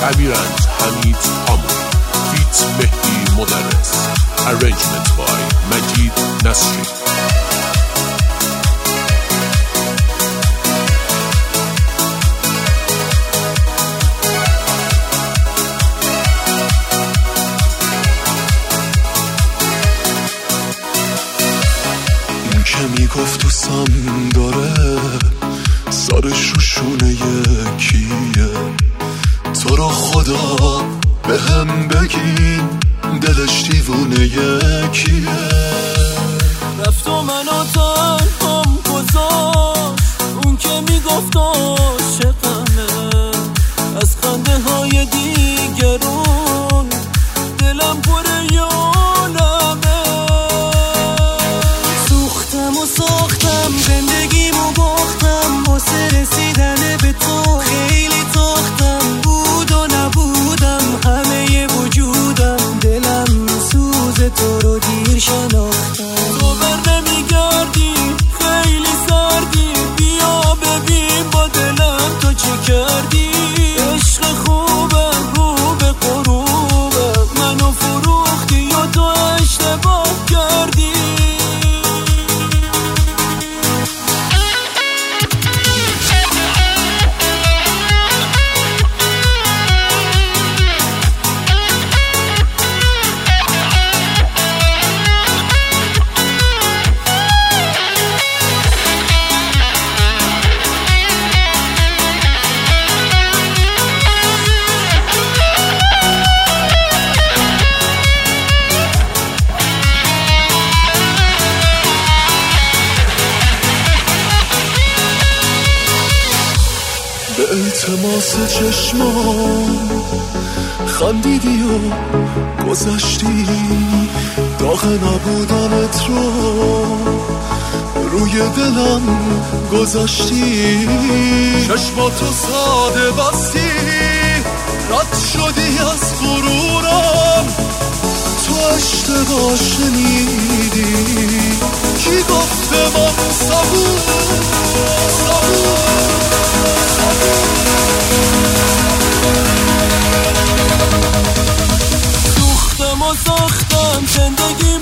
امیرند حمید هامون فیت مهدی مدرس Arrangement by مجید نصری. این که میگفت دوستم داره سرش رو شونه یکیه، تو رو خدا به هم بگین دلش دیوونه یکیه. رفت و منو تنهام گذاشت، اون که میگفت عاشقمه، از خنده های دیگرون دلم پر یالمه. سوختم و ساختم زندگیمو باختم، واسه رسیدن به تو خیلی تاختم، بود و نبودم همه وجودم، دلم سوز تو رو دیر شناختم. تو بر نمیگردی خیلی سردی، بیا ببین با دلم تو چه کردی. عشق خوبم رو به غروبم، منو فروختی یا تو اشتباه کردی. به التماس چشمان خندیدی و گذشتی، داغ نبودنت رو روی دلم گذاشتی. چشماتو ساده بستی، رد شدی از غرورم، تو اشتباه شنیدی. کی گفته من صبور سوختم و ساختم زندگی